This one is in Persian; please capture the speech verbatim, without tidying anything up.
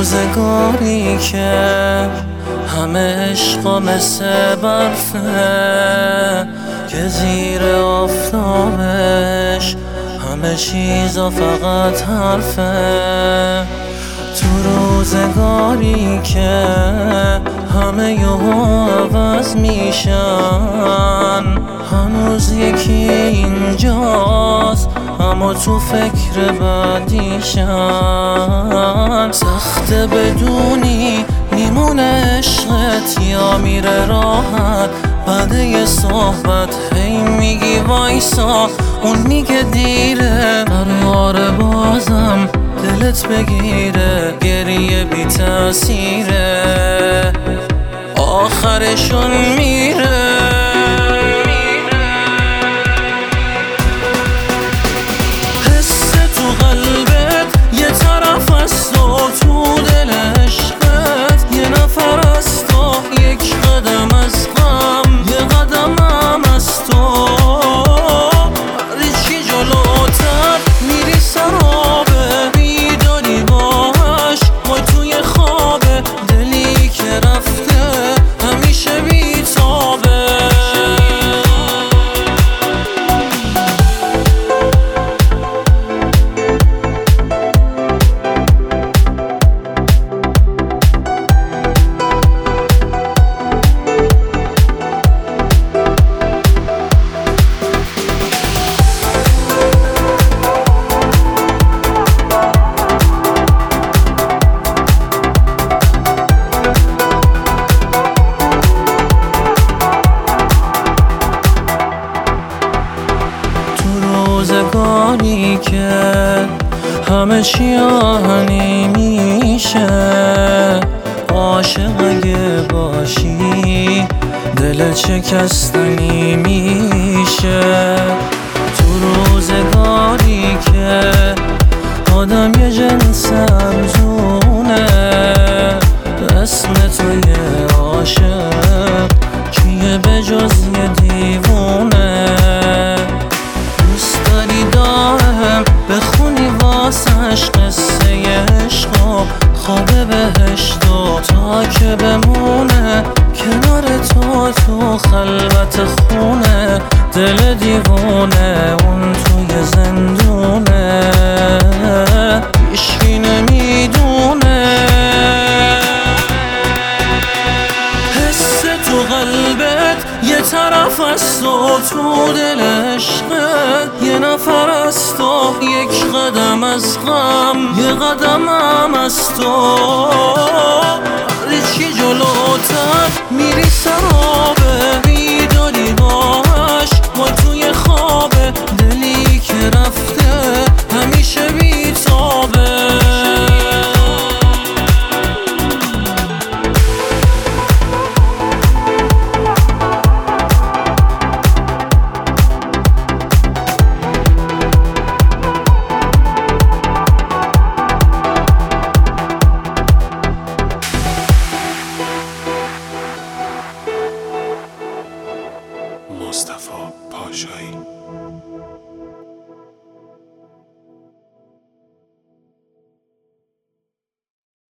روزگاری که همه عشقا مثل برفه، که زیر آفتابش همه چیزا فقط حرفه. تو روزگاری که همه یهو عوض میشن، هنوز یکی اینجاست اما تو فکر بعدیشن. سخته بدونی میمونه عشقت یا میره راحت، بعد یه صحبت هی میگی وایسا، اون میگه دیره، قراره بازم دلت بگیره. گریه بی تأثیره، آخرشون میره. حس تو قلبت یه طرف است و تو دل عشقت یه نفر است و یک قدم از غم یه قدم هم از تو. هر چی جلوتر میری سرابه، میداری باهاش وای توی خوابه، دلی که رفته همیشه بیتابه. روزگاری که همه چی آهنی میشه، عاشق اگه باشی دلت شکستنی میشه. تو روزگاری که آدم یه جنس ارزونه، اسم تو یه عاشق کیه به جز یه دیوونه. بخونی واسش قصه عشق و خواب بهشتو، تا که بمونه کنار تو تو خلوت خونه. دل دیوونه اون توی زندونه، هیچکی نمیدونه. حس تو قلبت یه طرف است و تو دل عشقت یه نفر است و یک قدم از غم یه قدم هم از تو. هر چی جلوتر میری سرابه، میداری باهاش وای توی خوابه، دلی که رفته